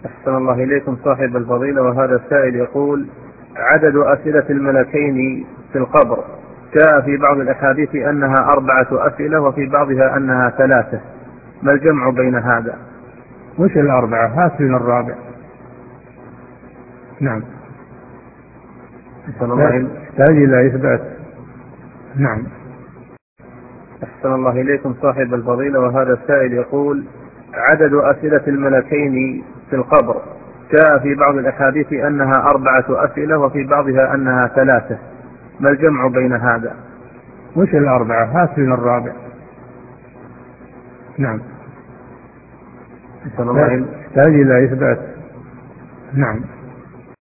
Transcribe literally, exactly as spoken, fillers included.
أحسن الله إليكم صاحب الفضيلة، وهذا السائل يقول: عدد أسئلة الملكين في القبر جاء في بعض الأحاديث أنها أربعة أسئلة وفي بعضها أنها ثلاثة، ما الجمع بين هذا؟ وش الأربعة؟ هات من الرابع. نعم، تحتاج إلى إثبات. نعم. أحسن الله إليكم صاحب الفضيلة، وهذا السائل يقول: عدد أسئلة الملكين في القبر جاء في بعض الأحاديث أنها أربعة أسئلة وفي بعضها أنها ثلاثة، ما الجمع بين هذا؟ وش الأربعة؟ هات من الرابع. نعم، تحتاج إلى إثبات. نعم.